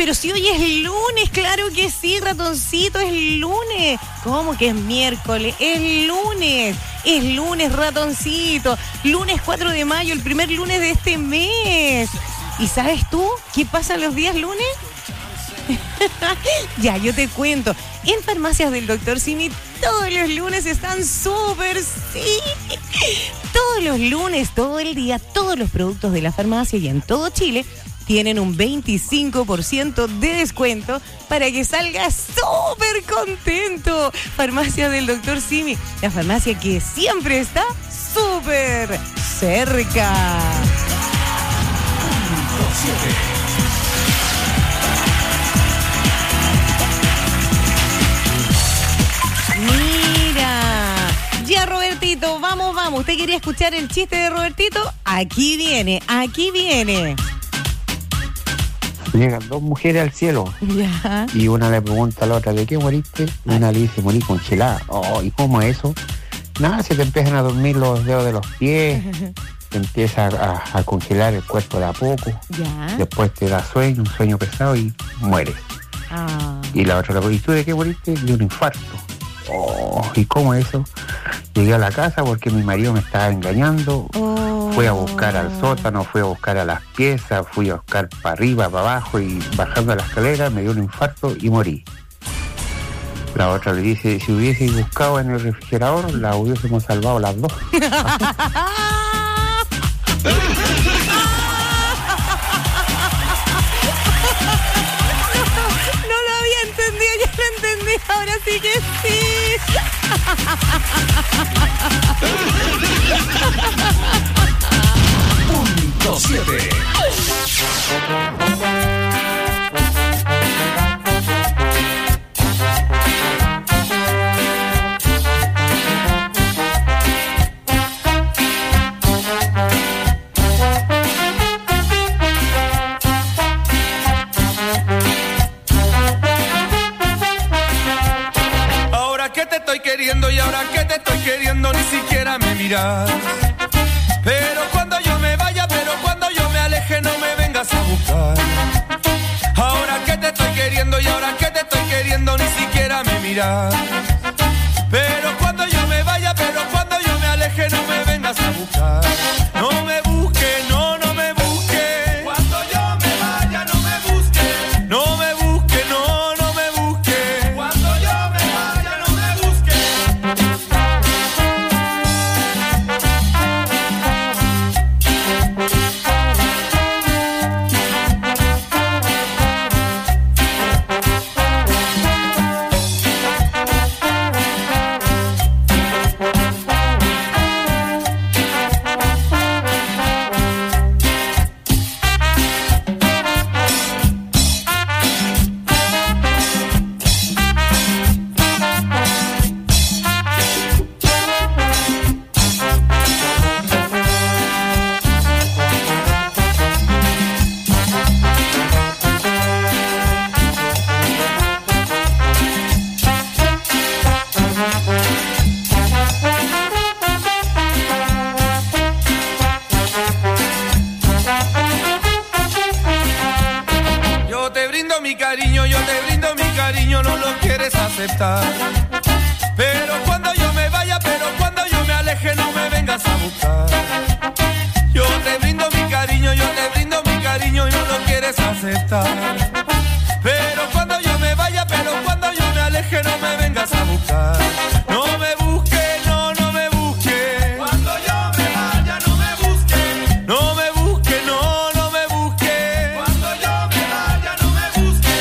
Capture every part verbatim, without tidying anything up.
pero si hoy es lunes, claro que sí, ratoncito, es lunes. ¿Cómo que es miércoles? Es lunes, es lunes, ratoncito. Lunes cuatro de mayo, el primer lunes de este mes. ¿Y sabes tú qué pasa los días lunes? Ya, yo te cuento. En Farmacias del doctor Simi todos los lunes están súper, sí. Todos los lunes, todo el día, todos los productos de la farmacia y en todo Chile tienen un veinticinco por ciento de descuento para que salgas súper contento. Farmacia del doctor Simi, la farmacia que siempre está súper cerca. Mira, ya Robertito, vamos, vamos. ¿Usted quería escuchar el chiste de Robertito? Aquí viene, aquí viene. Llegan dos mujeres al cielo. Ya. Y una le pregunta a la otra, ¿de qué moriste? Y una le dice, morí congelada. Oh, ¿y cómo es eso? Nada, se te empiezan a dormir los dedos de los pies, te empieza a, a congelar el cuerpo de a poco. Ya. Después te da sueño, un sueño pesado y mueres. Ah. Y la otra le pregunta, ¿y tú de qué moriste? De un infarto. Oh, ¿y cómo es eso? Llegué a la casa porque mi marido me estaba engañando. Oh. Fui a buscar al sótano, fui a buscar a las piezas, fui a buscar para arriba, para abajo y bajando la escalera me dio un infarto y morí. La otra le dice, si hubiese buscado en el refrigerador, la hubiésemos salvado las dos. No lo había entendido, ya lo entendí, ahora sí que sí. Punto siete. Ahora que te estoy queriendo y ahora que te estoy queriendo ni siquiera me miras. Pero cuando yo me vaya, pero cuando yo me aleje no me vengas a buscar. Ahora que te estoy queriendo y ahora que te estoy queriendo ni siquiera me miras. Pero cuando yo me vaya, pero cuando yo me aleje no me vengas a buscar. No me busques, no, no me busques. Cuando yo me vaya no me busques. No me busques, no, no me busques. Cuando yo me vaya no me busques. Yo te brindo mi cariño, yo te brindo mi cariño, no lo quieres aceptar. Pero cuando yo me vaya, pero cuando yo me aleje, no me vengas a buscar. Yo te brindo mi cariño, yo te brindo mi cariño y no lo quieres aceptar. Pero cuando yo me vaya, pero cuando yo me aleje, no me vengas a buscar. No me busques, no, no me busques. Cuando yo me vaya, no me busques. No me busques, no, no me busques. Cuando yo me vaya, no me busques.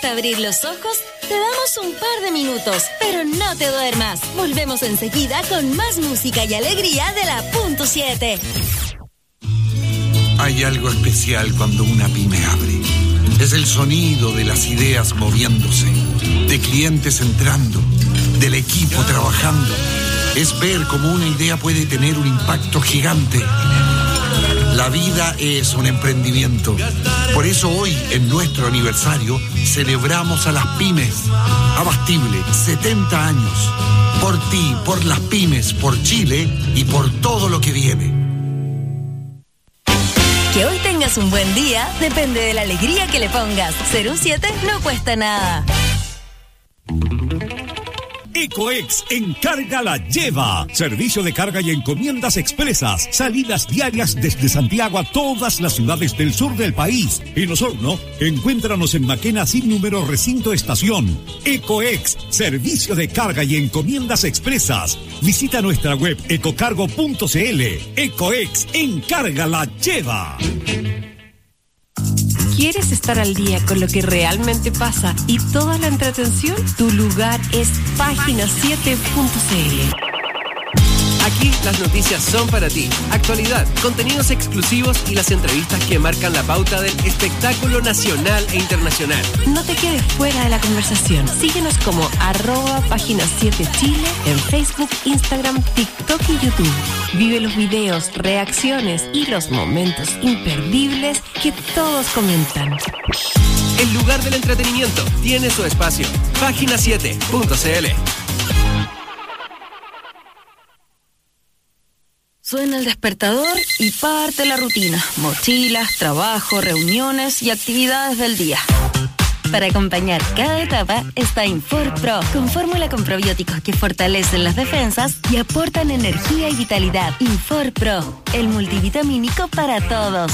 a abrir los ojos? Te damos un par de minutos, pero no te duermas. Volvemos enseguida con más música y alegría de la punto siete. Hay algo especial cuando una pyme abre. Es el sonido de las ideas moviéndose, de clientes entrando, del equipo trabajando. Es ver cómo una idea puede tener un impacto gigante. La vida es un emprendimiento. Por eso hoy, en nuestro aniversario, celebramos a las pymes. Abastible, setenta años. Por ti, por las pymes, por Chile y por todo lo que viene. Que hoy tengas un buen día depende de la alegría que le pongas. Ser un siete no cuesta nada. Ecoex Encarga la Lleva. Servicio de carga y encomiendas expresas. Salidas diarias desde Santiago a todas las ciudades del sur del país. En Osorno, encuéntranos en Maquena sin número recinto estación. Ecoex, servicio de carga y encomiendas expresas. Visita nuestra web ecocargo punto cl. Ecoex Encarga la Lleva. ¿Quieres estar al día con lo que realmente pasa y toda la entretención? Tu lugar es página siete punto cl. Aquí las noticias son para ti. Actualidad, contenidos exclusivos y las entrevistas que marcan la pauta del espectáculo nacional e internacional. No te quedes fuera de la conversación. Síguenos como arroba página siete Chile en Facebook, Instagram, TikTok y YouTube. Vive los videos, reacciones y los momentos imperdibles que todos comentan. El lugar del entretenimiento tiene su espacio. página siete punto cl. Suena el despertador y parte la rutina. Mochilas, trabajo, reuniones y actividades del día. Para acompañar cada etapa está InforPro, con fórmula con probióticos que fortalecen las defensas y aportan energía y vitalidad. InforPro, el multivitamínico para todos.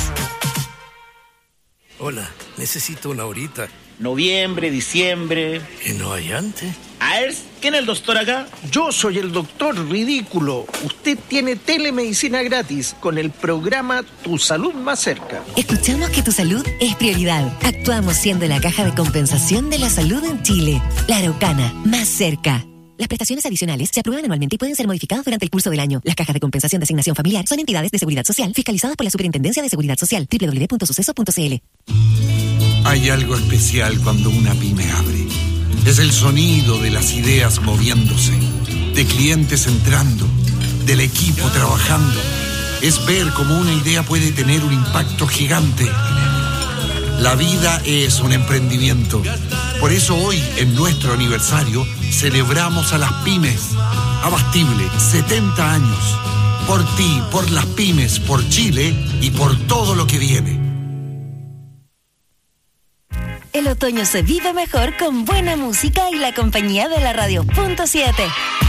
Hola, necesito una horita. Noviembre, diciembre. ¿Y no hay antes? A ver, ¿quién es el doctor acá? Yo soy el doctor ridículo. Usted tiene telemedicina gratis con el programa Tu Salud Más Cerca. Escuchamos que tu salud es prioridad. Actuamos siendo la caja de compensación de la salud en Chile. La Araucana, más cerca. Las prestaciones adicionales se aprueban anualmente y pueden ser modificadas durante el curso del año. Las cajas de compensación de asignación familiar son entidades de seguridad social fiscalizadas por la Superintendencia de Seguridad Social. doble u doble u doble u punto suceso punto cl. Hay algo especial cuando una pyme abre. Es el sonido de las ideas moviéndose, de clientes entrando, del equipo trabajando. Es ver cómo una idea puede tener un impacto gigante. La vida es un emprendimiento. Por eso hoy, en nuestro aniversario, celebramos a las pymes. Abastible, setenta años. Por ti, por las pymes, por Chile y por todo lo que viene. El otoño se vive mejor con buena música y la compañía de la radio punto siete.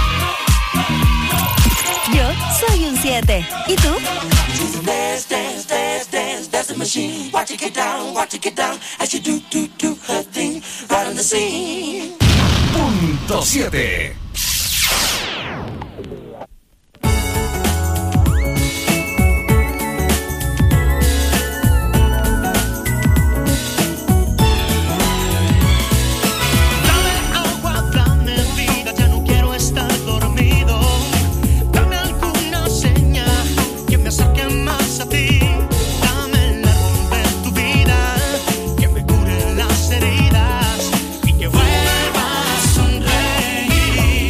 Yo soy un siete. ¿Y tú? Dance, dance, dance, dance, that's the machine. Watch it get down, watch it get down, as you do, do, do her thing, right on the scene. Punto siete. Heridas y que vuelva a sonreír.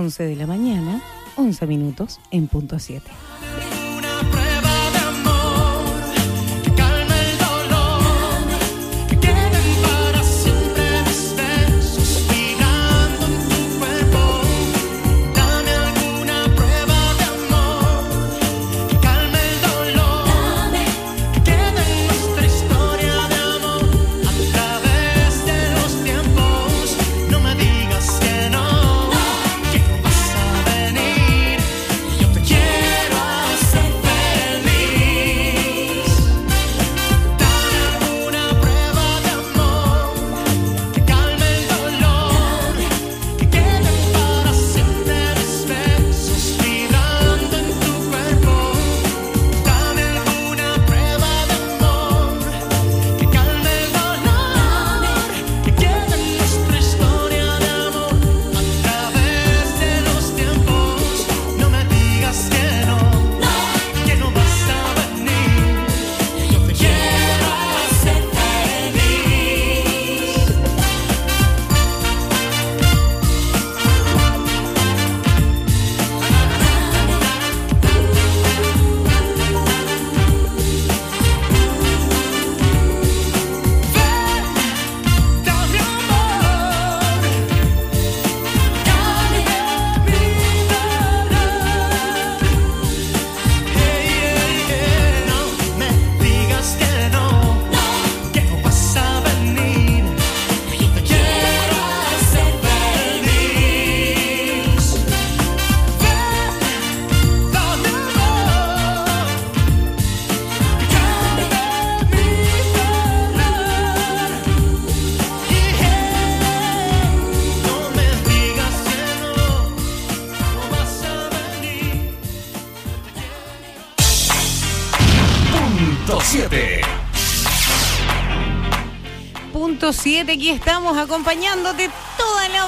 once de la mañana, once minutos en punto siete. siete, aquí estamos acompañándote toda la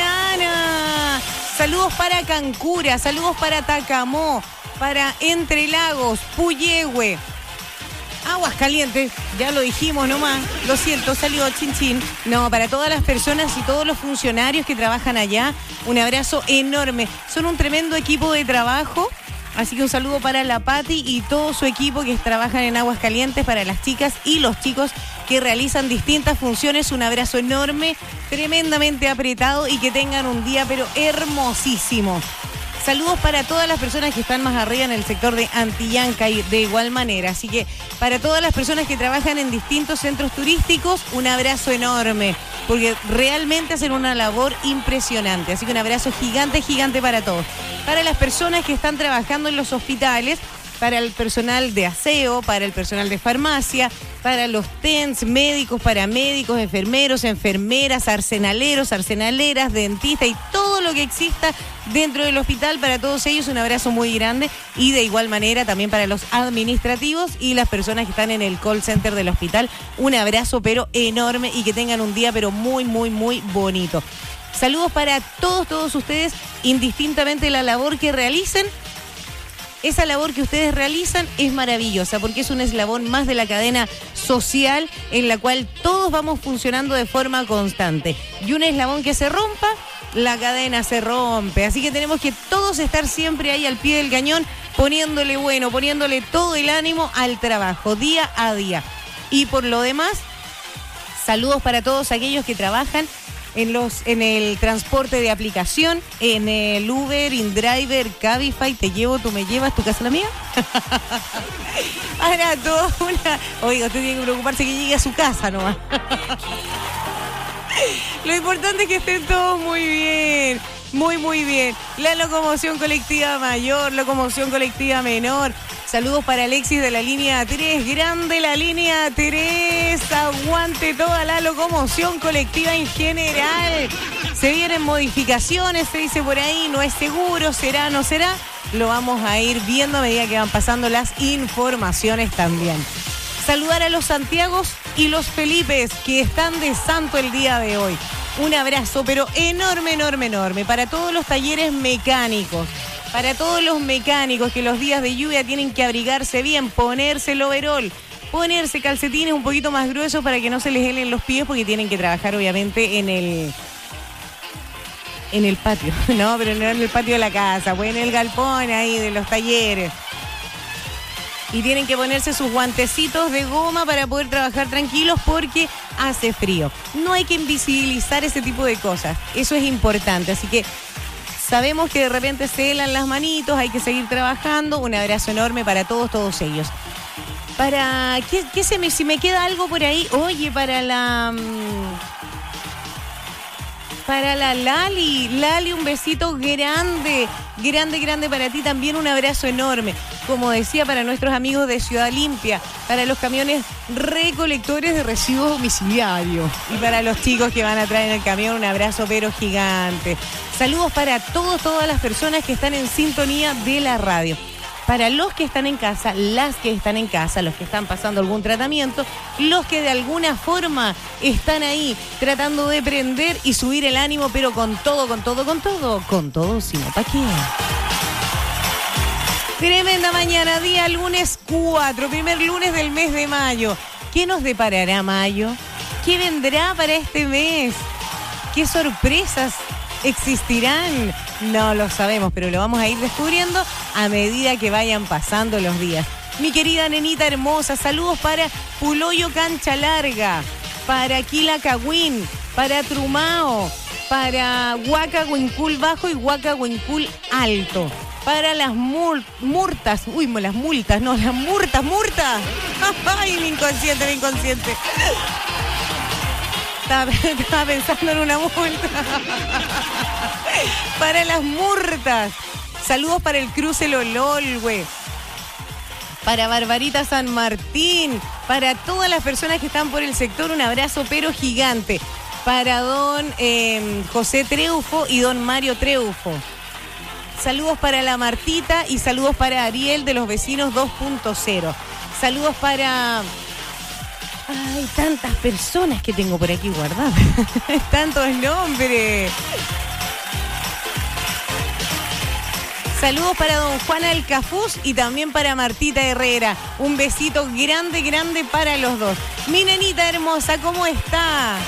mañana. Saludos para Cancura, saludos para Tacamó, para Entre Lagos, Puyehue, Aguascalientes, ya lo dijimos nomás, lo siento, salió chin chin. No, para todas las personas y todos los funcionarios que trabajan allá, un abrazo enorme. Son un tremendo equipo de trabajo. Así que un saludo para la Pati y todo su equipo que trabajan en Aguascalientes, para las chicas y los chicos que realizan distintas funciones. Un abrazo enorme, tremendamente apretado y que tengan un día pero hermosísimo. Saludos para todas las personas que están más arriba en el sector de Antillanca y de igual manera. Así que para todas las personas que trabajan en distintos centros turísticos, un abrazo enorme, porque realmente hacen una labor impresionante. Así que un abrazo gigante, gigante para todos. Para las personas que están trabajando en los hospitales, para el personal de aseo, para el personal de farmacia, para los T E N S, médicos, paramédicos, enfermeros, enfermeras, arsenaleros, arsenaleras, dentistas y todo lo que exista dentro del hospital. Para todos ellos un abrazo muy grande, y de igual manera también para los administrativos y las personas que están en el call center del hospital, un abrazo pero enorme y que tengan un día pero muy, muy, muy bonito. Saludos para todos, todos ustedes, indistintamente la labor que realicen. Esa labor que ustedes realizan es maravillosa porque es un eslabón más de la cadena social en la cual todos vamos funcionando de forma constante. Y un eslabón que se rompa, la cadena se rompe. Así que tenemos que todos estar siempre ahí al pie del cañón, poniéndole bueno, poniéndole todo el ánimo al trabajo, día a día. Y por lo demás, saludos para todos aquellos que trabajan en los en el transporte de aplicación, en el Uber, InDriver, Cabify, te llevo, tú me llevas, tu casa la mía. Ahora toda una... Oiga, usted tiene que preocuparse que llegue a su casa nomás. Lo importante es que estén todos muy bien, muy, muy bien. La locomoción colectiva mayor, locomoción colectiva menor. Saludos para Alexis de la línea tres, grande la línea tres, aguante toda la locomoción colectiva en general. Se vienen modificaciones, se dice por ahí, no es seguro, será, no será. Lo vamos a ir viendo a medida que van pasando las informaciones también. Saludar a los Santiagos y los Felipes que están de santo el día de hoy. Un abrazo, pero enorme, enorme, enorme para todos los talleres mecánicos. Para todos los mecánicos que los días de lluvia tienen que abrigarse bien, ponerse el overol, ponerse calcetines un poquito más gruesos para que no se les helen los pies porque tienen que trabajar obviamente en el En el patio, no, pero no en el patio de la casa, pues en el galpón ahí de los talleres. Y tienen que ponerse sus guantecitos de goma para poder trabajar tranquilos porque hace frío. No hay que invisibilizar ese tipo de cosas, eso es importante, así que sabemos que de repente se helan las manitos, hay que seguir trabajando. Un abrazo enorme para todos, todos ellos. Para, ¿qué, qué se me, si me queda algo por ahí? Oye, para la... Para la Lali, Lali, un besito grande, grande, grande para ti, también un abrazo enorme. Como decía, para nuestros amigos de Ciudad Limpia, para los camiones recolectores de residuos domiciliarios y para los chicos que van a traer en el camión, un abrazo pero gigante. Saludos para todos, todas las personas que están en sintonía de la radio. Para los que están en casa, las que están en casa, los que están pasando algún tratamiento, los que de alguna forma están ahí tratando de prender y subir el ánimo, pero con todo, con todo, con todo, con todo, sino pa' qué. Tremenda mañana, día lunes cuatro, primer lunes del mes de mayo. ¿Qué nos deparará mayo? ¿Qué vendrá para este mes? ¿Qué sorpresas existirán? No lo sabemos, pero lo vamos a ir descubriendo a medida que vayan pasando los días. Mi querida nenita hermosa, saludos para Puloyo Cancha Larga, para Quilacagüín, para Trumao, para Huaca Huincul Bajo y Huaca Huincul Alto, para las mul- murtas, uy, las multas, no, las murtas, murtas. Ay, mi inconsciente, mi inconsciente. Estaba, estaba pensando en una multa. Para las murtas. Saludos para el cruce Lololwe. Para Barbarita San Martín. Para todas las personas que están por el sector, un abrazo pero gigante. Para don eh, José Treufo y don Mario Treufo. Saludos para la Martita y saludos para Ariel de los vecinos dos punto cero. Saludos para... Ay, tantas personas que tengo por aquí guardadas. Tantos nombres. Saludos para don Juan Alcafuz y también para Martita Herrera. Un besito grande, grande para los dos. Mi nenita hermosa, ¿cómo está?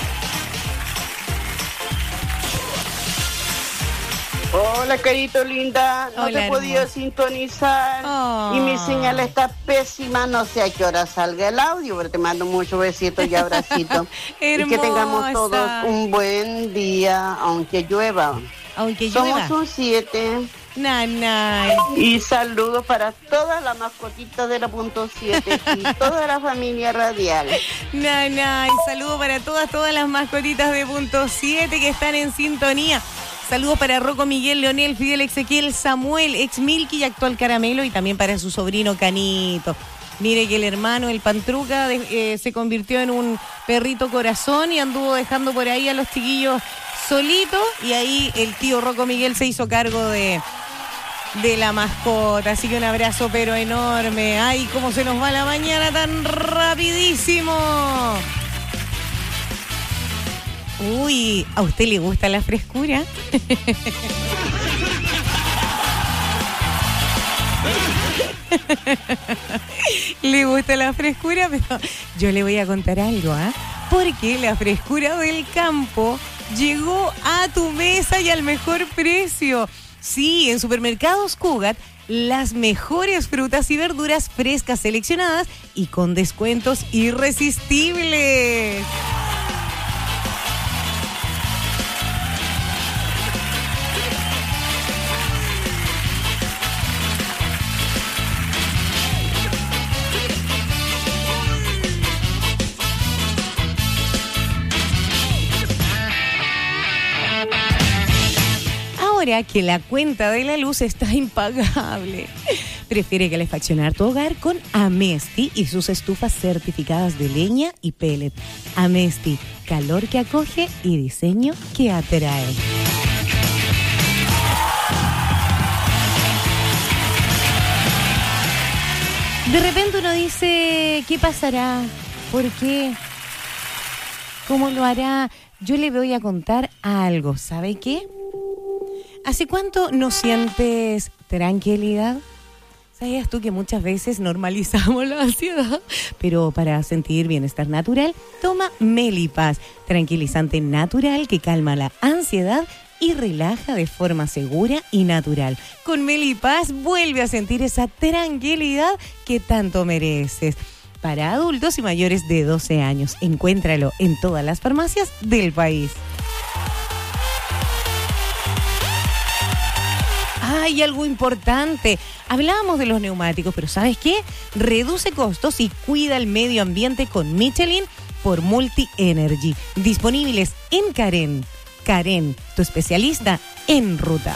Hola, carito linda. No Hola, te he podido hermosa. sintonizar. Oh. Y mi señal está pésima. No sé a qué hora salga el audio, pero te mando muchos besitos y abracitos. Y que tengamos todos un buen día, aunque llueva. Aunque Somos llueva. un siete. Nanay. Y saludos para todas las mascotitas de la punto siete y toda la familia radial. Nanay. Saludos para todas, todas las mascotitas de punto siete que están en sintonía. Saludos para Rocco, Miguel, Leonel, Fidel, Ezequiel, Samuel, ex Milky y actual Caramelo, y también para su sobrino Canito. Mire que el hermano, el Pantruca, de, eh, se convirtió en un perrito corazón y anduvo dejando por ahí a los chiquillos solitos, y ahí el tío Rocco Miguel se hizo cargo de, de la mascota. Así que un abrazo pero enorme. Ay, cómo se nos va la mañana tan rapidísimo. Uy, ¿a usted le gusta la frescura? Le gusta la frescura, pero yo le voy a contar algo, ¿ah? ¿eh? Porque la frescura del campo llegó a tu mesa y al mejor precio. Sí, en Supermercados Cugat, las mejores frutas y verduras frescas seleccionadas y con descuentos irresistibles. Ahora que la cuenta de la luz está impagable, prefiere calefaccionar tu hogar con Amesti y sus estufas certificadas de leña y pellet. Amesti, calor que acoge y diseño que atrae. De repente uno dice, ¿qué pasará? ¿Por qué? ¿Cómo lo hará? Yo le voy a contar algo, ¿sabe qué? ¿Hace cuánto no sientes tranquilidad? ¿Sabías tú que muchas veces normalizamos la ansiedad? Pero para sentir bienestar natural, toma Melipaz, tranquilizante natural que calma la ansiedad y relaja de forma segura y natural. Con Melipaz vuelve a sentir esa tranquilidad que tanto mereces. Para adultos y mayores de doce años, encuéntralo en todas las farmacias del país. Hay algo importante. Hablábamos de los neumáticos, pero ¿sabes qué? Reduce costos y cuida el medio ambiente con Michelin por Multi Energy. Disponibles en Karen. Karen, tu especialista en ruta.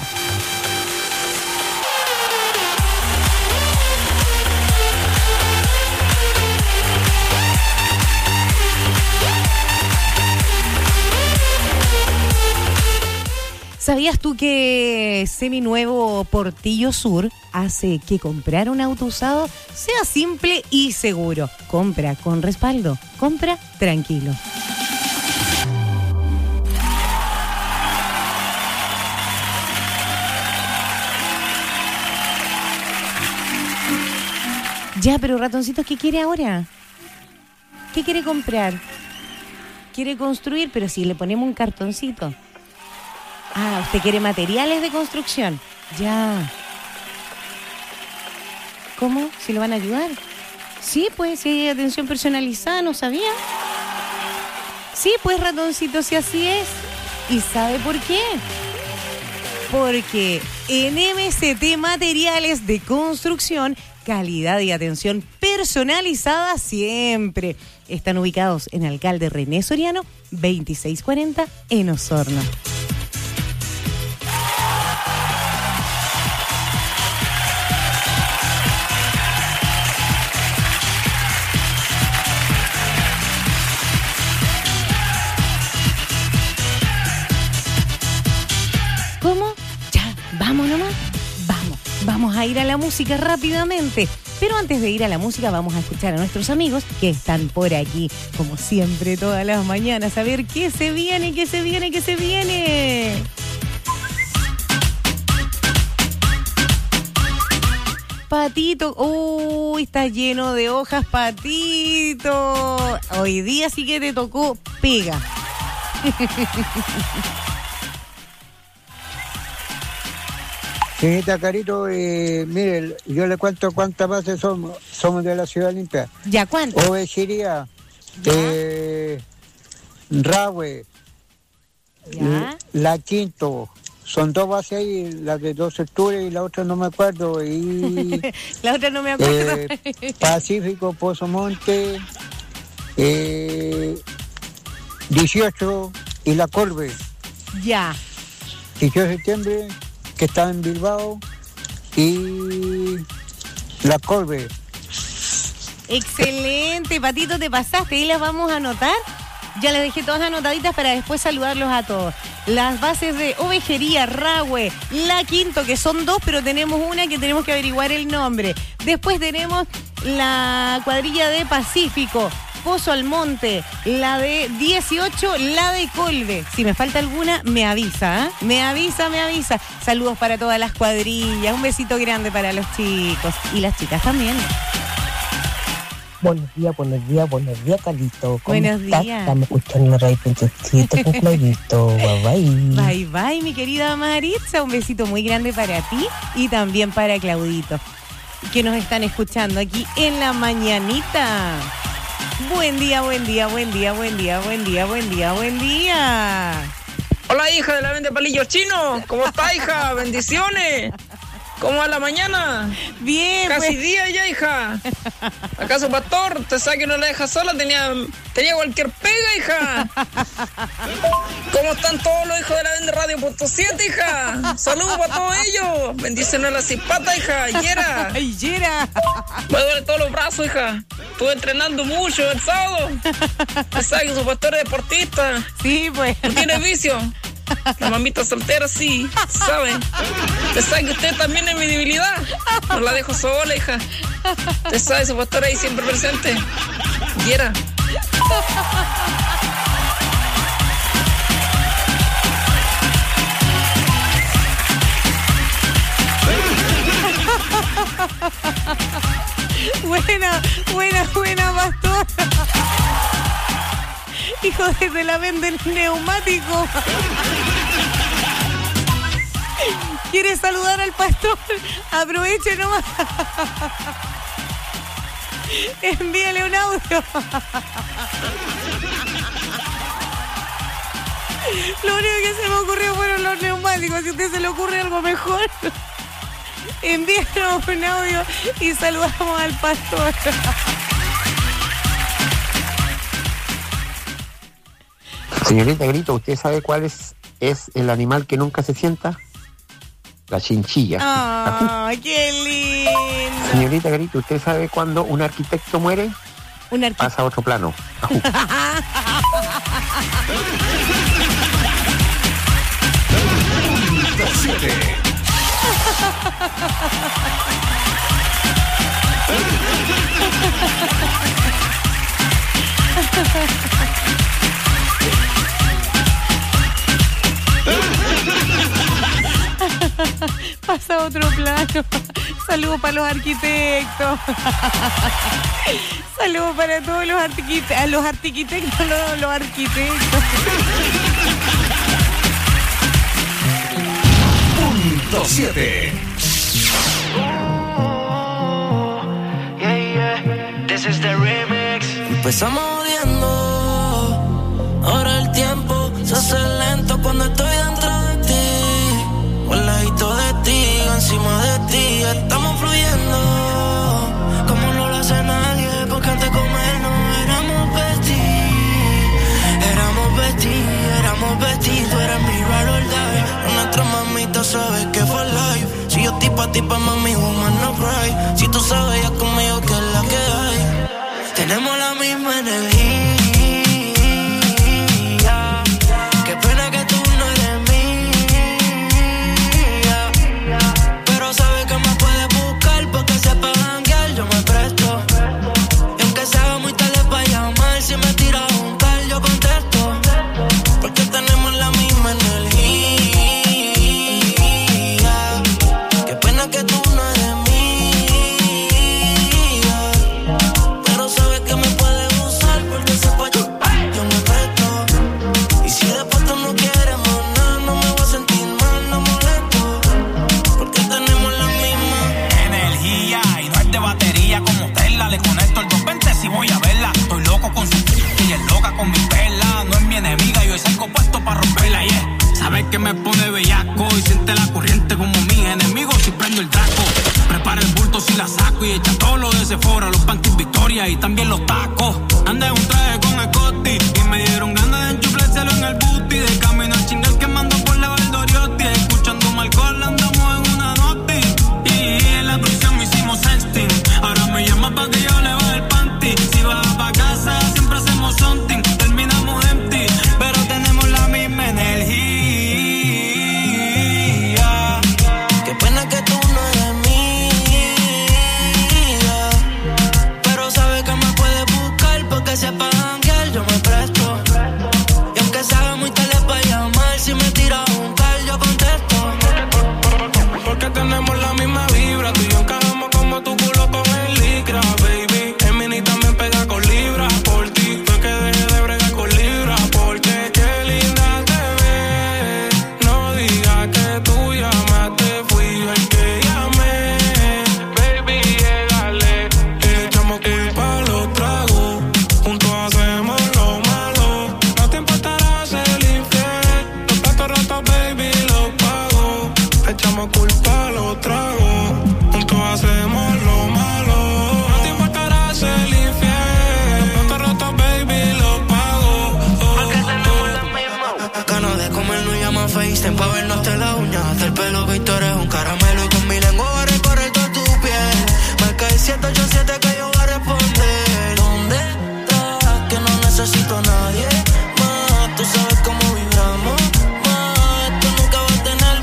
¿Sabías tú que Seminuevo Portillo Sur hace que comprar un auto usado sea simple y seguro? Compra con respaldo, compra tranquilo. Ya, pero ratoncitos, ¿qué quiere ahora? ¿Qué quiere comprar? Quiere construir, pero si le ponemos un cartoncito. Ah, usted quiere materiales de construcción. Ya. ¿Cómo? ¿Si lo van a ayudar? Sí, pues, si hay atención personalizada, ¿no sabía? Sí, pues, ratoncito, si así es. ¿Y sabe por qué? Porque en M C T Materiales de Construcción, calidad y atención personalizada siempre. Están ubicados en Alcalde René Soriano, veintiséis cuarenta, en Osorno. Vamos nomás, vamos, vamos a ir a la música rápidamente. Pero antes de ir a la música vamos a escuchar a nuestros amigos que están por aquí, como siempre, todas las mañanas, a ver qué se viene, qué se viene, qué se viene. Patito, uy, está lleno de hojas, Patito. Hoy día sí que te tocó pega. Señorita Carito, eh, mire, yo le cuento cuántas bases somos, somos de la Ciudad Limpia. ¿Ya cuántas? Ovejería, eh, Rahue, ¿Ya? La Quinto, son dos bases ahí, la de dos sectores y la otra no me acuerdo. Y la otra no me acuerdo. Eh, Pacífico, Pozo Monte, eh, dieciocho y La Corbe. Ya. dieciocho de septiembre, que está en Bilbao, y La Corbe. Excelente, Patito, te pasaste. Ahí las vamos a anotar. Ya les dejé todas anotaditas para después saludarlos a todos. Las bases de Ovejería, Rahue, La Quinto, que son dos, pero tenemos una que tenemos que averiguar el nombre. Después tenemos la cuadrilla de Pacífico, Pozo Almonte, la de dieciocho, la de Colbe. Si me falta alguna, me avisa, ¿eh? Me avisa, me avisa. Saludos para todas las cuadrillas. Un besito grande para los chicos y las chicas también. Buenos días, buenos días, buenos días, Calito. ¿Cómo buenos estás? días. Estamos escuchando la radio punto siete con Claudito. Bye, bye. Bye, bye, mi querida Maritza. Un besito muy grande para ti y también para Claudito, que nos están escuchando aquí en la mañanita. Buen día, buen día, buen día, buen día, buen día, buen día, buen día. Hola, hija de la vende palillos chinos. ¿Cómo está, hija? Bendiciones. ¿Cómo va la mañana? Bien. Casi pues. día ya, hija. ¿Acaso, pastor? ¿Te sabe que no la deja sola? Tenía, tenía cualquier pega, hija. ¿Cómo están todos los hijos de la vende radio punto siete, hija? Saludos para todos ellos. Bendiciones a la cipata, hija. Yera. Ay, Yera. Me duelen todos los brazos, hija. Estuve entrenando mucho el sábado. ¿Te sabe que su pastor es deportista? Sí, pues. ¿No tiene vicio? La mamita soltera sí, ¿saben? Usted sabe que usted también es mi debilidad. No la dejo sola, hija. Usted sabe, su pastor ahí siempre presente. Yera. Buena, buena, buena, pastor. Hijo, desde la venden neumático. ¿Quieres saludar al pastor? Aproveche nomás. Envíale un audio. Lo único que se me ocurrió fueron los neumáticos. Si a usted se le ocurre algo mejor, envíanos un audio y saludamos al pastor. Señorita Grito, ¿usted sabe cuál es, es el animal que nunca se sienta? La chinchilla. ¡Ah, oh, qué lindo! Señorita Grito, ¿usted sabe cuándo un arquitecto muere? Un arquitecto. Pasa a otro plano. Pasa a otro plano. Saludos para los arquitectos. Saludos para todos los arquitectos. Los arquitectos, los, los arquitectos. Punto siete. Yeah, yeah. This is the remix. Empezamos odiando. Ahora el tiempo se hace lento cuando estoy dentro de ti. Al ladito de ti, encima de ti, estamos fluyendo como no lo hace nadie, porque antes de comernos éramos besties, éramos besties, éramos besties, tú eres mi ride or die, nuestra mamita sabe que fue live, si yo tipa tipa mami woman no cry, si tú sabes ya conmigo que es la que hay, tenemos la misma energía. Que me pone bellaco y siente la corriente como mis enemigos si prendo el draco. Prepara el bulto si la saco y echa todo lo de Sephora, los panties Victoria y también los tacos. Andé un traje con Scotty y me dieron ganas de enchuflárselo en el booty. De camino al chingal quemando por la Valdoriotti, escuchando un alcohol andamos en una noti. Y en la prisión me hicimos sexting, ahora me llama pa' que yo le baje el panty. Si vas pa' casa siempre hacemos something, terminamos empty, pero tenemos la misma energía. Se apagan que yo me presto. Y aunque sea muy tarde para llamar, si me tiras un tal yo contesto. Porque tenemos la misma vibra, tú y yo encajamos como tu culo con el licra, baby. El mini también pega con libra por ti. Fue que dejé de bregar con libra, porque qué linda te ves. No digas que tú llamaste, fui yo el que llamé. Baby, llegale, le echamos culpa a los tragos. Juntos hacemos lo malo, no te importará ser infiel. Los platos rotos, baby, los pago. Echamos culpa a los tragos. Juntos hacemos lo malo, no te importará ser infiel. Los platos rotos, baby, los pago. Porque tenemos la misma. Ganas de comer, no llama FaceTime pa' vernos de la uña. Hasta el pelo que tú eres un caramelo. Y con mi lengua voy a recorrer toda tu piel. Marca el siete ocho siete que yo voy a responder. ¿Dónde? Necesito a nadie más, tú sabes cómo vibramos más, esto nunca va a tener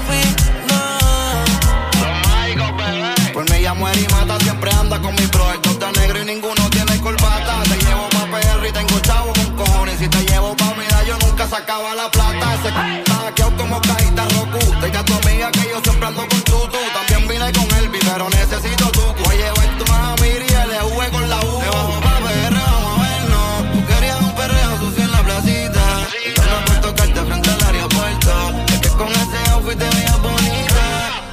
fin, no. Por mí ya muere y mata, siempre anda con mi bro, el doctor negro y ninguno tiene corbata. Te llevo pa' P R y tengo chavo con cojones, si te llevo pa' unidad yo nunca sacaba la plata. Ese c*** hackeado como cajita Roku, dile a tu amiga que yo siempre ando con tutu. También vine con Elvi, pero necesito tu. Voy a llevar tu más a Miri y L V con la U. Te bajo pa' P R, vamos a vernos. Tú querías un perreo sucio en la placita, y yo no puedo tocarte frente al aeropuerto. Es que con ese outfit te veías bonita.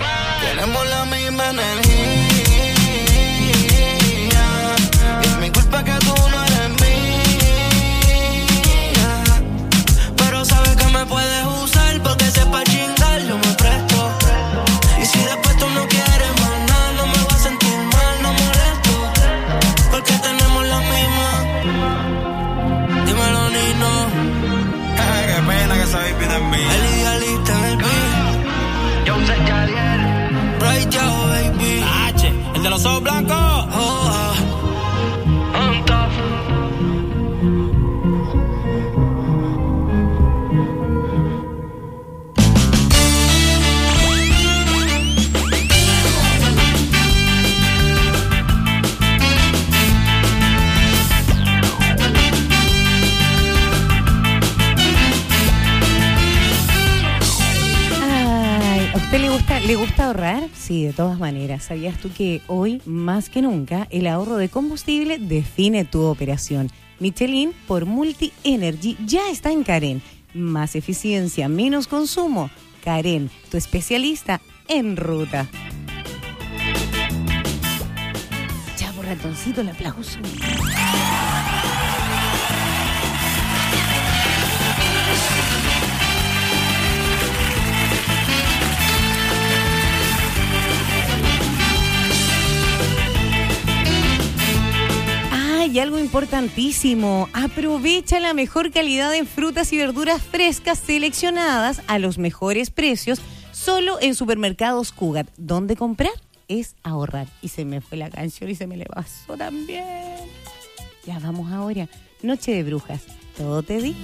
Santa. Oh, on top. ¿A usted le gusta, le gusta ahorrar? Sí, de todas maneras. ¿Sabías tú que hoy, más que nunca, el ahorro de combustible define tu operación? Michelin por Multi Energy ya está en Karen. Más eficiencia, menos consumo. Karen, tu especialista en ruta. Ya, por ratoncito, el aplauso. Y algo importantísimo, aprovecha la mejor calidad en frutas y verduras frescas seleccionadas a los mejores precios solo en Supermercados Cugat. ¿Dónde comprar? Es ahorrar. Y se me fue la canción y se me le pasó también. Ya vamos ahora. Noche de Brujas. Todo te di.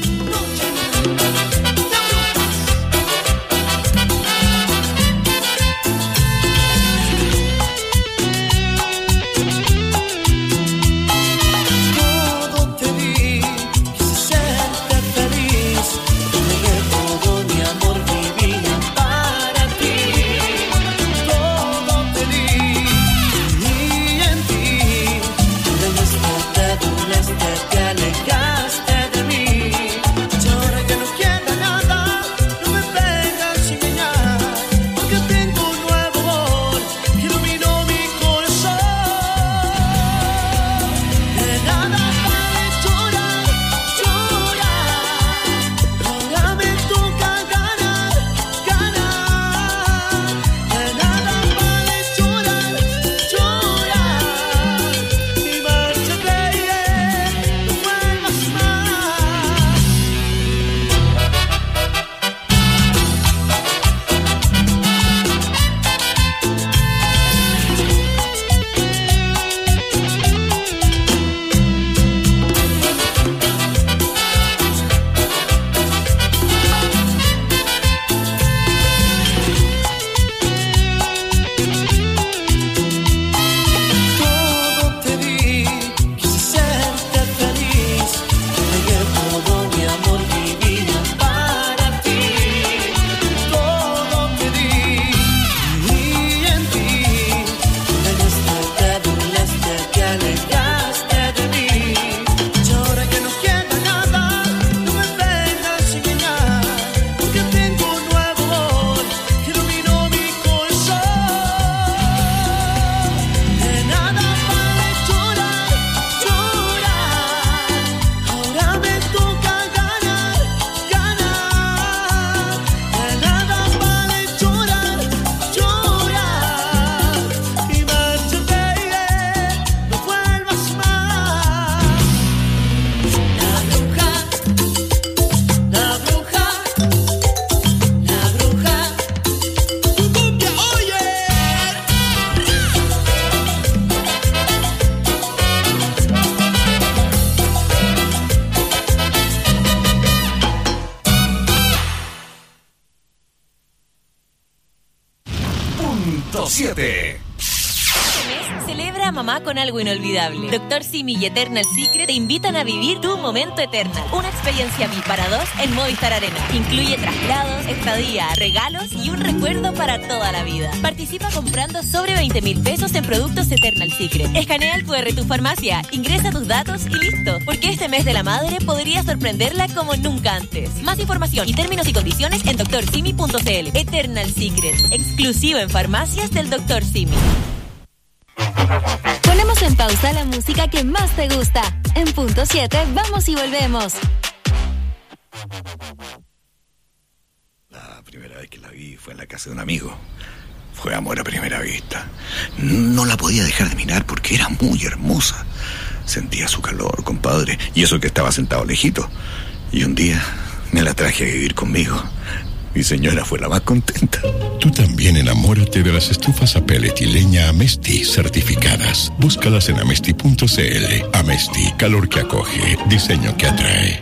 siete. Celebra a mamá con algo inolvidable. Doctor Simi y Eternal Secret te invitan a vivir tu momento Eternal. Una experiencia V I P para dos en Movistar Arena. Incluye traslados, estadía, regalos y un recuerdo para toda la vida. Participa comprando sobre veinte mil pesos en productos Eternal Secret. Escanea el cu erre de tu farmacia, ingresa tus datos y listo. Porque este mes de la madre podría sorprenderla como nunca antes. Más información y términos y condiciones en doctor simi punto c l. Eternal Secret, exclusivo en farmacias del doctor Simi. Ponemos en pausa la música que más te gusta. En punto siete, vamos y volvemos. La primera vez que la vi fue en la casa de un amigo. Fue amor a primera vista. No la podía dejar de mirar porque era muy hermosa. Sentía su calor, compadre, y eso que estaba sentado lejito. Y un día me la traje a vivir conmigo. Mi señora fue la más contenta. Tú también enamórate de las estufas a pellet y leña Amesti certificadas. Búscalas en amesti punto c l. Amesti, calor que acoge, diseño que atrae.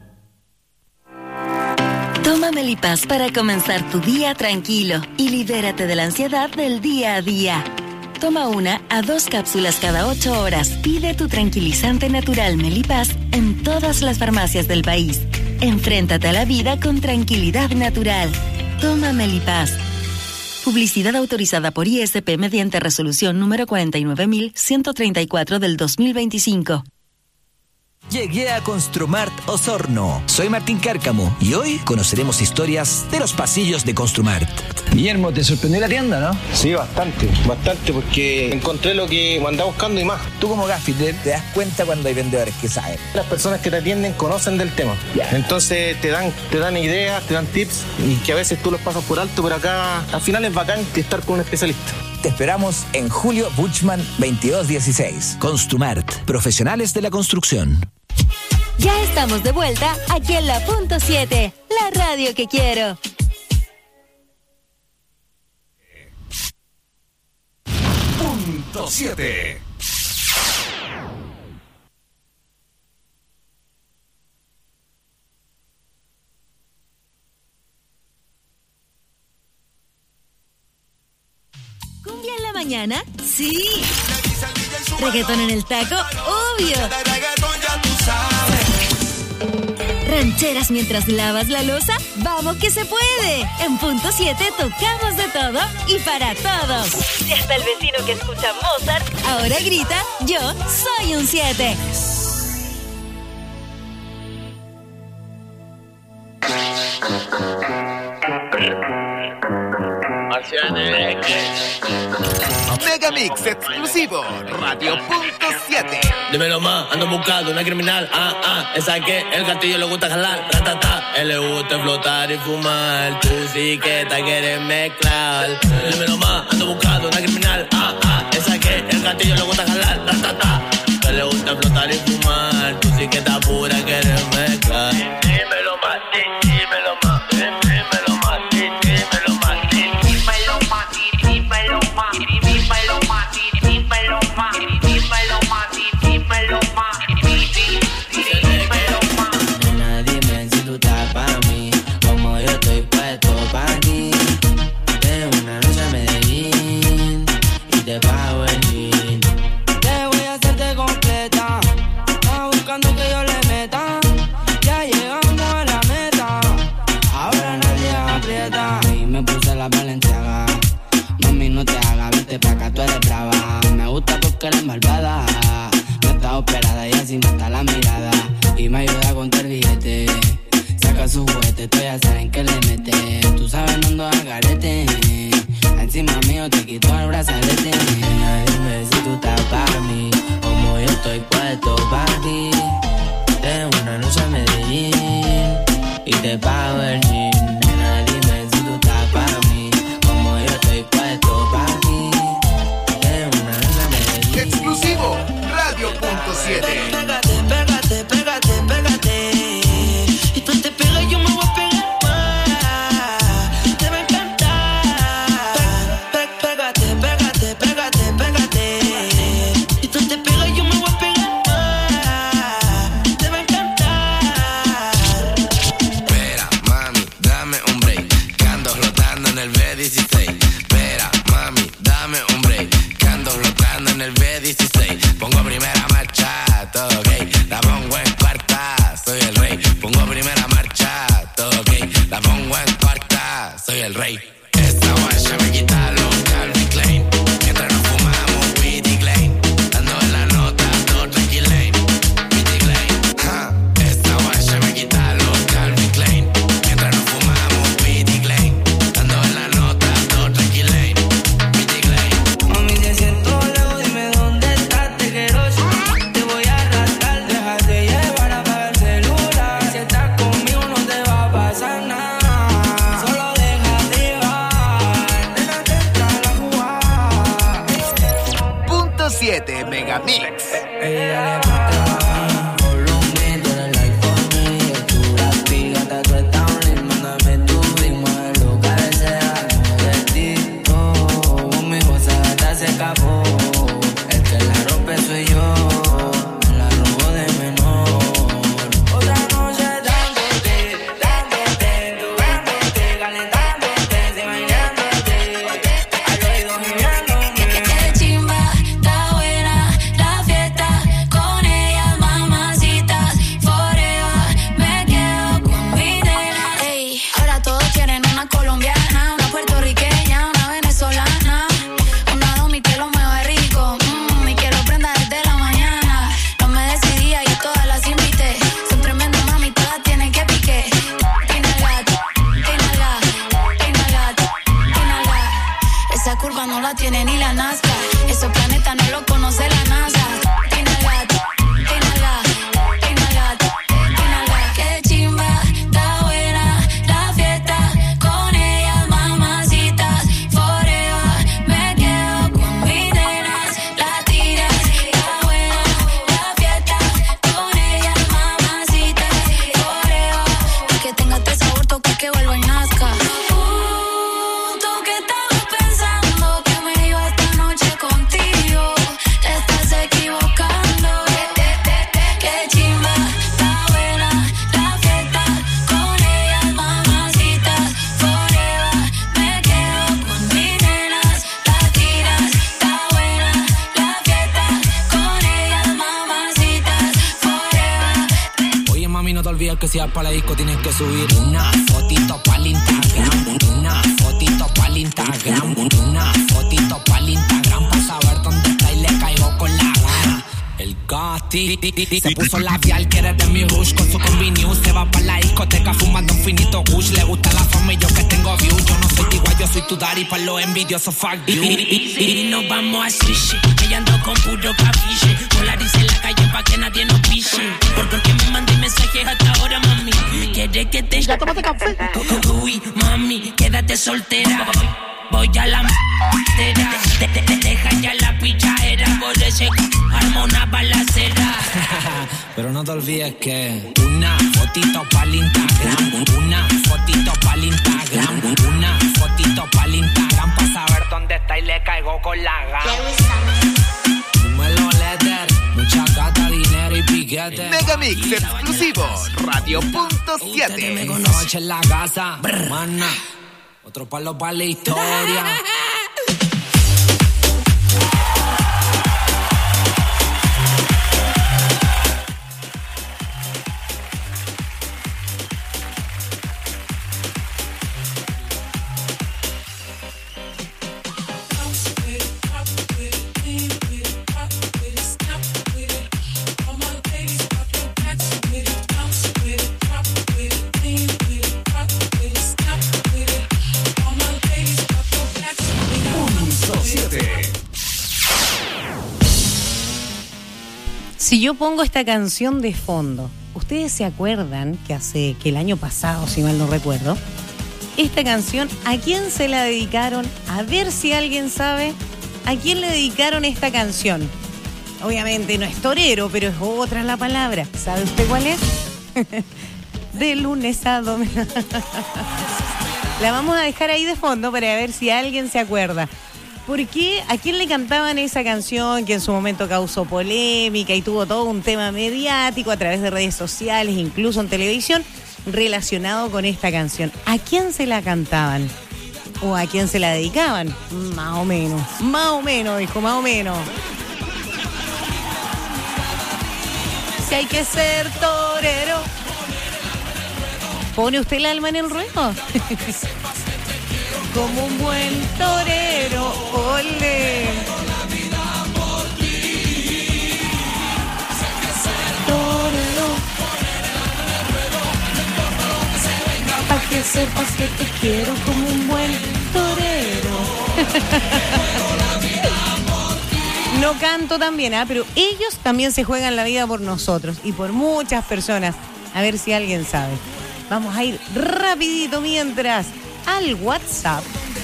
Toma Melipaz para comenzar tu día tranquilo y libérate de la ansiedad del día a día. Toma una a dos cápsulas cada ocho horas. Pide tu tranquilizante natural Melipaz en todas las farmacias del país. Enfréntate a la vida con tranquilidad natural. Toma Melipaz. Publicidad autorizada por I S P mediante resolución número cuarenta y nueve mil ciento treinta y cuatro del dos mil veinticinco. Llegué a Construmart Osorno. Soy Martín Cárcamo y hoy conoceremos historias de los pasillos de Construmart. Guillermo, ¿te sorprendió la tienda, no? Sí, bastante, bastante, porque encontré lo que andaba buscando y más. Tú como gaffiter te das cuenta cuando hay vendedores que saben. Las personas que te atienden conocen del tema. Yeah. Entonces te dan, te dan ideas, te dan tips y que a veces tú los pasas por alto, pero acá al final es bacán estar con un especialista. Te esperamos en Julio Buchmann veintidós dieciséis. Construmart, profesionales de la construcción. Ya estamos de vuelta aquí en la punto siete, la radio que quiero. Punto siete. ¿Cumbia en la mañana? Sí. ¿Reggaetón en el taco? Obvio. ¿Rancheras mientras lavas la loza? ¡Vamos que se puede! En Punto siete tocamos de todo y para todos. Y hasta el vecino que escucha Mozart ahora grita, yo soy un siete. Megamix exclusivo, Radio Punto siete. Dímelo más, ando buscando una criminal. Ah, ah, esa que el gatillo le gusta jalar. Ratata, él le gusta flotar y fumar. Tú sí que te quieres mezclar. Dímelo más, ando buscando una criminal. Ah, ah, esa que el gatillo le gusta jalar. Ratata, él le gusta flotar y fumar. Tú sí que te pura quieres mezclar. Dímelo más, dímelo más, dímelo más, dímelo más, dímelo más, dímelo más, dímelo más, dímelo más, dímelo más, dímelo más, dímelo más. Nena, dime si tú estás para mí, como yo estoy puesto para ti. Tengo una noche a Medellín y te pago el jean. Te voy a hacerte completa, estás buscando que yo le meta. Ya llegamos a la meta, ahora nadie aprieta. Y me puse la Balenciaga, mami no te hagas, vete pa' acá, tú eres brava. Me gusta porque eres malvada, no está operada y así no está la mirada. Y me ayuda a contar billete, saca su juguete, tú ya saben que le mete. Tú sabes no ando al garete, encima mío te quito el brazalete. Nena, dime si tú estás para mí, como yo estoy puesto para ti. Tengo una noche a Medellín y te pago el jean. Nena, dime si tú estás para mí, como yo estoy puesto para ti. Tengo una noche a Medellín. Exclusivo, Radio Punto siete. Pégate, pégate, pégate, pégate. Y tú te pegas y yo me voy a pegar más. Te va a encantar. Pégate, pégate, pégate, pégate. Y tú te pegas y yo me voy a pegar más. Te va a encantar. Espera, mami, dame un break, que ando flotando en el B dieciséis. Espera, mami, dame un break, que ando flotando en el B dieciséis. Pongo primera marcha, todo ok, la pongo en cuarta, soy el rey. Pongo primera marcha, todo ok, la pongo en cuarta, soy el rey. Esta guacha me quita los Calvin Klein, mientras nos fumamos Witty Klein, dando en la nota, todo tranquilane, Witty Klein. Ja, esta guacha me quita los Calvin Klein, mientras nos fumamos Witty Klein, dando en la nota, todo tranquilane, Witty Klein. Mami, te siento lejos, dime dónde estás, te quiero. Te voy a arrastrar, déjate llevar, apaga el celular. Si estás conmigo no te va a pasar nada, solo déjate llevar, déjate entrar a jugar. Punto siete Megamix. Ey, dale, ponte baja, volumen, tú eres like for me. Tu la piga, tú estás online, mándame tu ritmo, olvides que si vas para la disco tienes que subir una fotito pa'l Instagram, una fotito pa'l Instagram, una fotito pa'l Instagram pa' saber dónde está y le caigo con la gana. El Gasti se puso labial, quiere de mi rush con su combi news. Se va para la discoteca fumando un finito kush. Le gusta la fama y yo que tengo views. Yo no soy tu igual, yo soy tu daddy pa' los envidiosos, fuck you. Y nos vamos a sushi, ella ando con puro capiche. Polarice en la calle pa' que nadie nos piche. Porque me mandé mensajes hasta ahora, mami. ¿Quieres que te... Ya tómate café. Uy, mami, quédate soltera. Voy a la m***era, te, te, te deja ya la pichadera. Por ese arma una balacera. Pero no te olvides que una fotito pa'l Instagram, una fotito pa'l Instagram, una fotito pa'l Instagram pa' saber dónde está y le caigo con la gana. Número letter, mucha gata, dinero y piquete. Megamix exclusivo, Radio Punto siete. Noche en la casa, mana. Otro palo para la historia. Si yo pongo esta canción de fondo, ¿ustedes se acuerdan que hace, que el año pasado, si mal no recuerdo, esta canción, ¿a quién se la dedicaron? A ver si alguien sabe a quién le dedicaron esta canción. Obviamente no es torero, pero es otra la palabra. ¿Sabe usted cuál es? De lunes a domingo. La vamos a dejar ahí de fondo para ver si alguien se acuerda. ¿Por qué? ¿A quién le cantaban esa canción que en su momento causó polémica y tuvo todo un tema mediático a través de redes sociales, incluso en televisión, relacionado con esta canción? ¿A quién se la cantaban? ¿O a quién se la dedicaban? Más o menos. Más o menos, dijo, más o menos. Si hay que ser torero. ¿Pone usted el alma en el ruedo? Como un buen torero, ole. Torero. Pa' que sepas que te quiero como un buen torero. No canto también, ¿ah? Pero ellos también se juegan la vida por nosotros y por muchas personas. A ver si alguien sabe. Vamos a ir rapidito mientras al WhatsApp.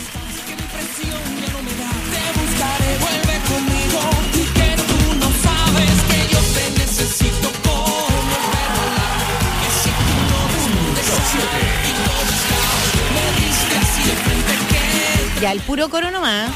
Ya el puro coro nomás.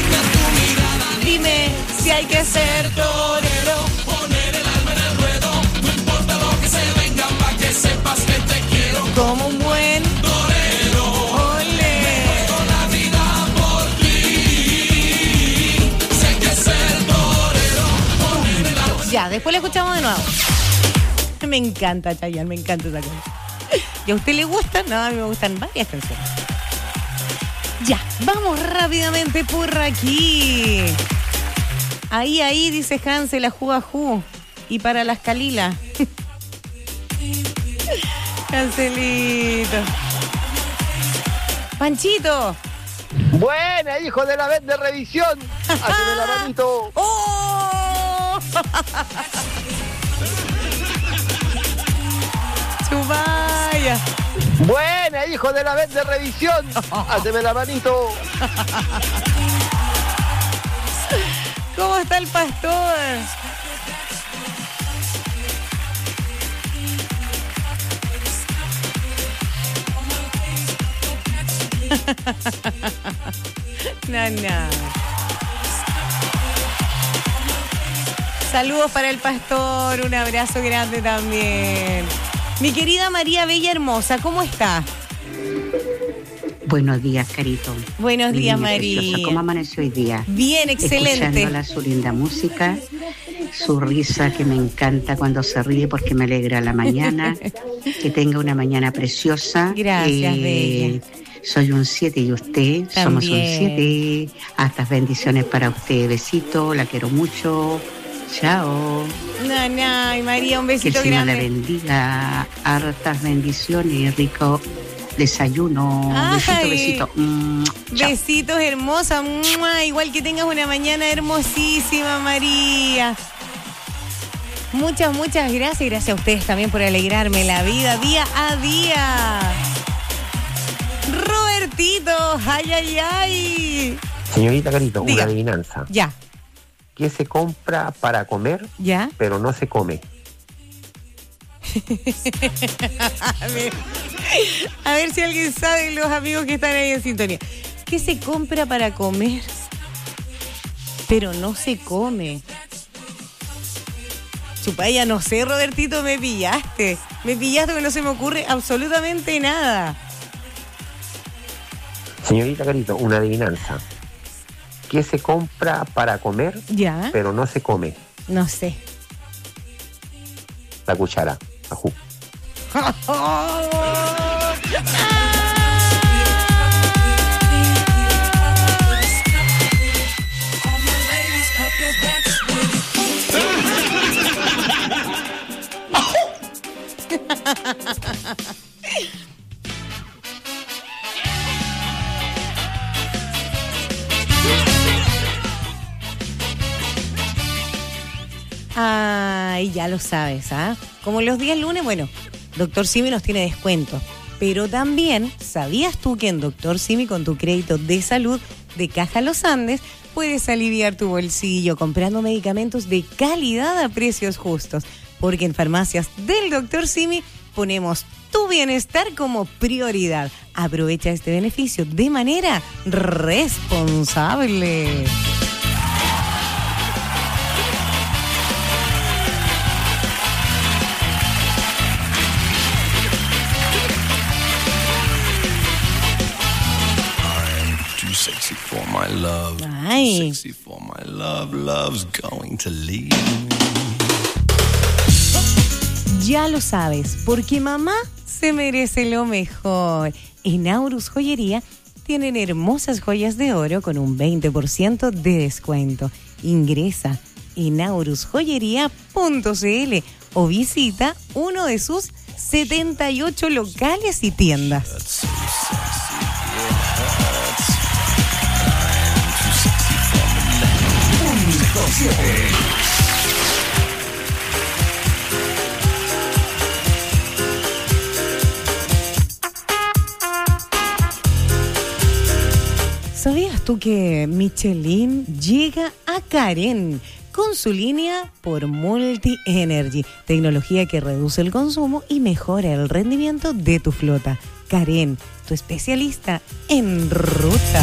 Dime si hay que ser torero. Poner el alma en el ruedo. No importa lo que se venga, pa' que sepas que te quiero. Como un buen torero. Ole. Me juego la vida por ti. Si hay que ser torero. Poner el alma. Ya, después la escuchamos de nuevo. Me encanta, Chayanne, me encanta esa cosa. ¿Y a usted le gusta? No, a mí me gustan varias canciones. Ya, vamos rápidamente por aquí. Ahí, ahí, dice Hansel, la Jugajú. Y para las Calila. Hanselito. Panchito. Buena, hijo de la vez de revisión. Hazme la manito. ¡Oh! Chubaya. Buena, hijo de la vez de revisión. Hazme la manito. ¿Cómo está el pastor? No, no. Saludos para el pastor, un abrazo grande también. Mi querida María Bella Hermosa, ¿cómo está? Buenos días, Carito. Buenos días, Niña María. Preciosa. ¿Cómo amaneció hoy día? Bien, excelente. Escuchándola, su linda música, su risa que me encanta cuando se ríe porque me alegra la mañana. Que tenga una mañana preciosa. Gracias, Eh, bella. Soy un siete y usted, somos un También. siete. Hartas bendiciones para usted. Besito, la quiero mucho. Chao. No, no, y María, un Que el besito Señor la grande. bendiga. Hartas bendiciones, rico desayuno. Besito, Ay. besito. Mm, chao. Besitos hermosa, ¡mua! Igual que tengas una mañana hermosísima, María. Muchas, muchas gracias. Y gracias a ustedes también por alegrarme la vida día a día. Robertito, ay, ay, ay. Señorita Carito, Diga. una adivinanza. Ya, ¿Qué se compra para comer, ya. pero no se come? a, ver, a ver si alguien sabe, los amigos que están ahí en sintonía. ¿Qué se compra para comer, pero no se come? Chupaya, no sé, Robertito, me pillaste. Me pillaste que no se me ocurre absolutamente nada. Señorita Carito, una adivinanza. ¿Qué se compra para comer, Ya, pero no se come? no sé. La cuchara. Ajú. Ay, ya lo sabes, ¿ah? Como los días lunes, bueno, Doctor Simi nos tiene descuento. Pero también, ¿sabías tú que en Doctor Simi con tu crédito de salud de Caja Los Andes puedes aliviar tu bolsillo comprando medicamentos de calidad a precios justos? Porque en farmacias del Doctor Simi ponemos tu bienestar como prioridad. Aprovecha este beneficio de manera responsable. Too sexy for my love. Ay. Sexy for my love. Love's going to leave me. Ya lo sabes, porque mamá se merece lo mejor. En Aurus Joyería tienen hermosas joyas de oro con un veinte por ciento de descuento. Ingresa en aurus joyería punto c l o visita uno de sus setenta y ocho locales y tiendas. ¿Sabías tú que Michelin llega a Karen con su línea por Multi Energy? Tecnología que reduce el consumo y mejora el rendimiento de tu flota. Karen, tu especialista en ruta.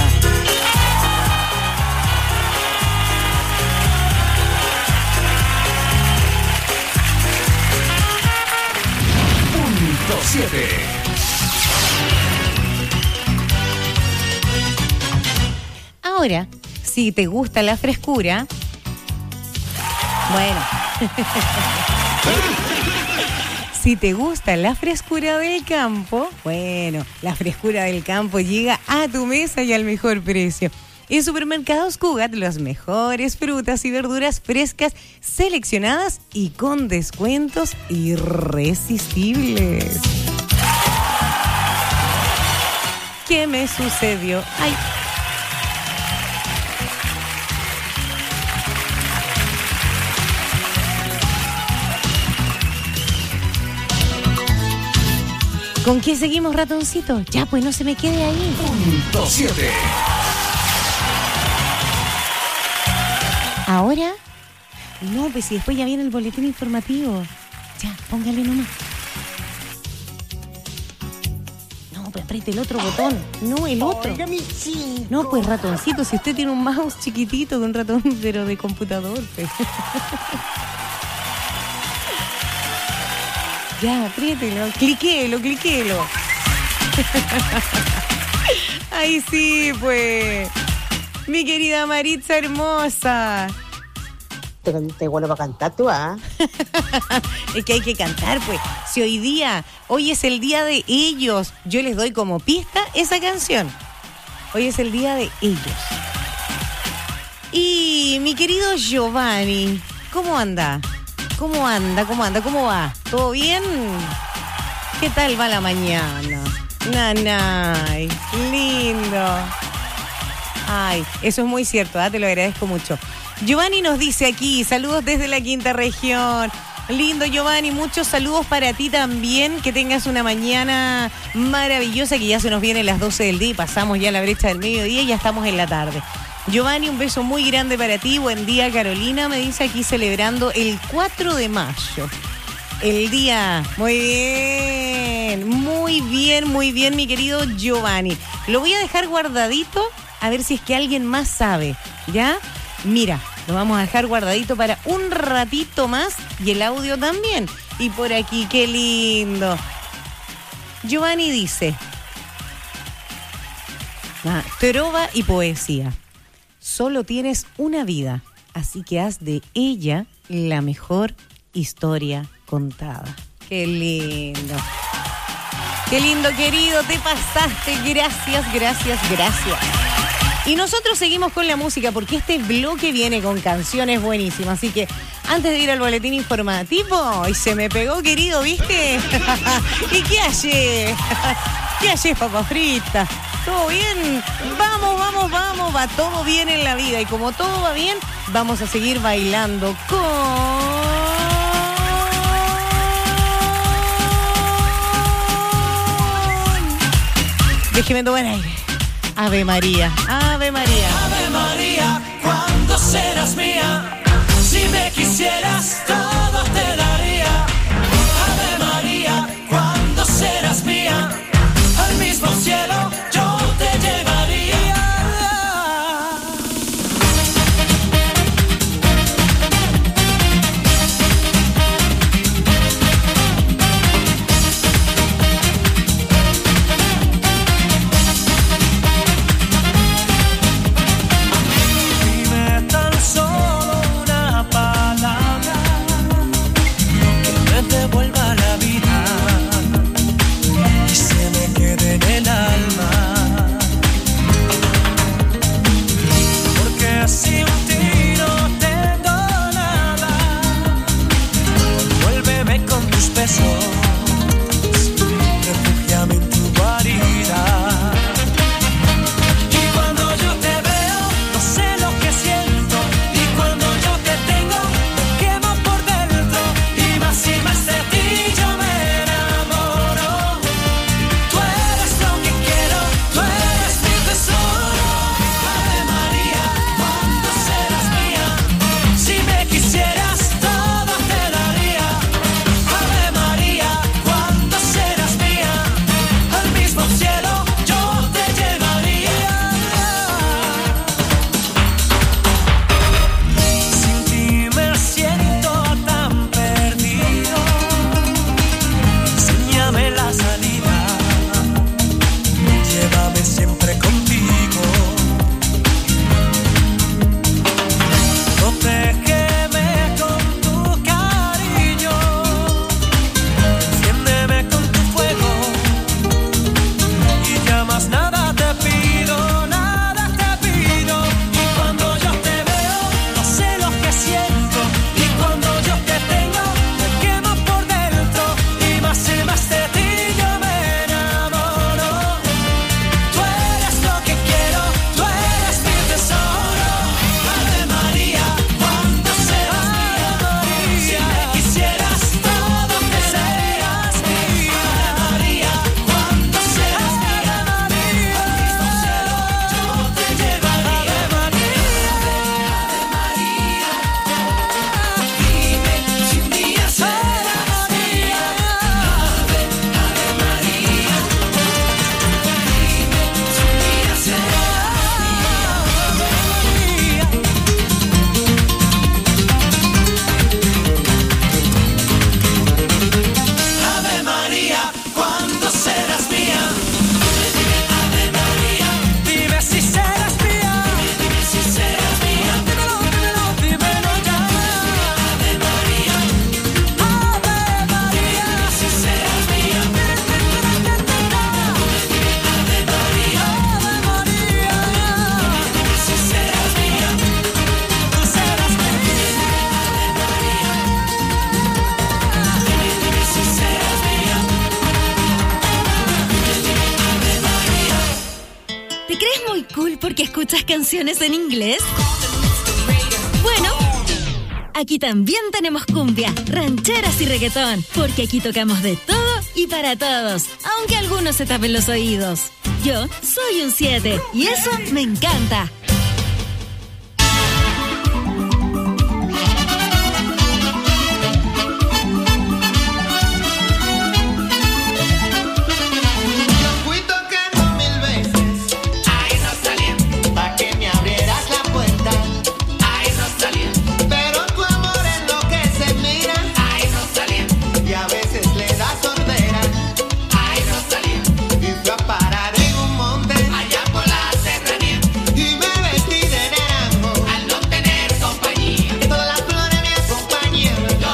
Punto siete. Ahora, si te gusta la frescura, bueno, si te gusta la frescura del campo, bueno, la frescura del campo llega a tu mesa y al mejor precio. En Supermercados Cugat, las mejores frutas y verduras frescas, seleccionadas y con descuentos irresistibles. ¿Qué me sucedió? Ay. ¿Con qué seguimos, ratoncito? Ya, pues no se me quede ahí. Punto siete. ¿Ahora? No, pues si después ya viene el boletín informativo. Ya, póngale nomás. No, pues apriete el otro botón. No, el otro. No, pues ratoncito, si usted tiene un mouse chiquitito de un ratón, pero de computador, pues. Ya, apriételo, cliquéelo, cliquéelo. Ay, sí, pues. Mi querida Maritza hermosa. Te, te vuelvo a cantar tú, ¿ah? Es que hay que cantar, pues. Si hoy día, hoy es el día de ellos, yo les doy como pista esa canción. Hoy es el día de ellos. Y mi querido Giovanni, ¿cómo anda? ¿Cómo anda? ¿Cómo anda? ¿Cómo va? ¿Todo bien? ¿Qué tal va la mañana? Nanay, lindo. Ay, eso es muy cierto, ¿eh? Te lo agradezco mucho. Giovanni nos dice aquí, saludos desde la quinta región. Lindo, Giovanni, muchos saludos para ti también. Que tengas una mañana maravillosa, que ya se nos vienen las doce del día y pasamos ya la brecha del mediodía y ya estamos en la tarde. Giovanni, un beso muy grande para ti. Buen día, Carolina, me dice aquí celebrando el cuatro de mayo. El día, muy bien, muy bien, muy bien, mi querido Giovanni. Lo voy a dejar guardadito, a ver si es que alguien más sabe, ¿ya? Mira, lo vamos a dejar guardadito para un ratito más y el audio también. Y por aquí, qué lindo. Giovanni dice, ah, trova y poesía. Solo tienes una vida, así que haz de ella la mejor historia contada. Qué lindo. Qué lindo, querido, te pasaste. Gracias, gracias, gracias. Y nosotros seguimos con la música porque este bloque viene con canciones buenísimas. Así que antes de ir al boletín informativo, y se me pegó, querido, ¿viste? ¿Y qué hallé? ¿Qué hallé, papa frita? ¿Todo bien? Vamos, vamos, vamos. Va todo bien en la vida. Y como todo va bien, vamos a seguir bailando con... Déjeme tomar aire. Ave María, Ave María. Ave María, ¿cuándo serás mía? Si me quisieras, todo te daría. Ave María, ¿cuándo serás mía? Al mismo cielo yo te llevaría. Dime tan solo una palabra. porque escuchas canciones en inglés? Bueno, aquí también tenemos cumbia, rancheras y reggaetón, porque aquí tocamos de todo y para todos, aunque algunos se tapen los oídos. Yo soy un siete y eso me encanta.